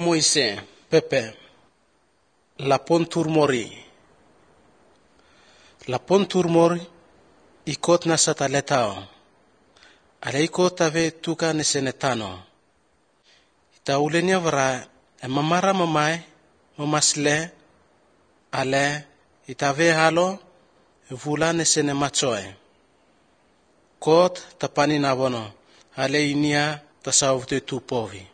Moise pepe lapon turmori ikot na sataletao ale ikot ave tuka nesenetano itaulenia vara mamara mamai mamasle ale itave halo vula nesene machoe kot tapani navono ale inia tasaute tupovi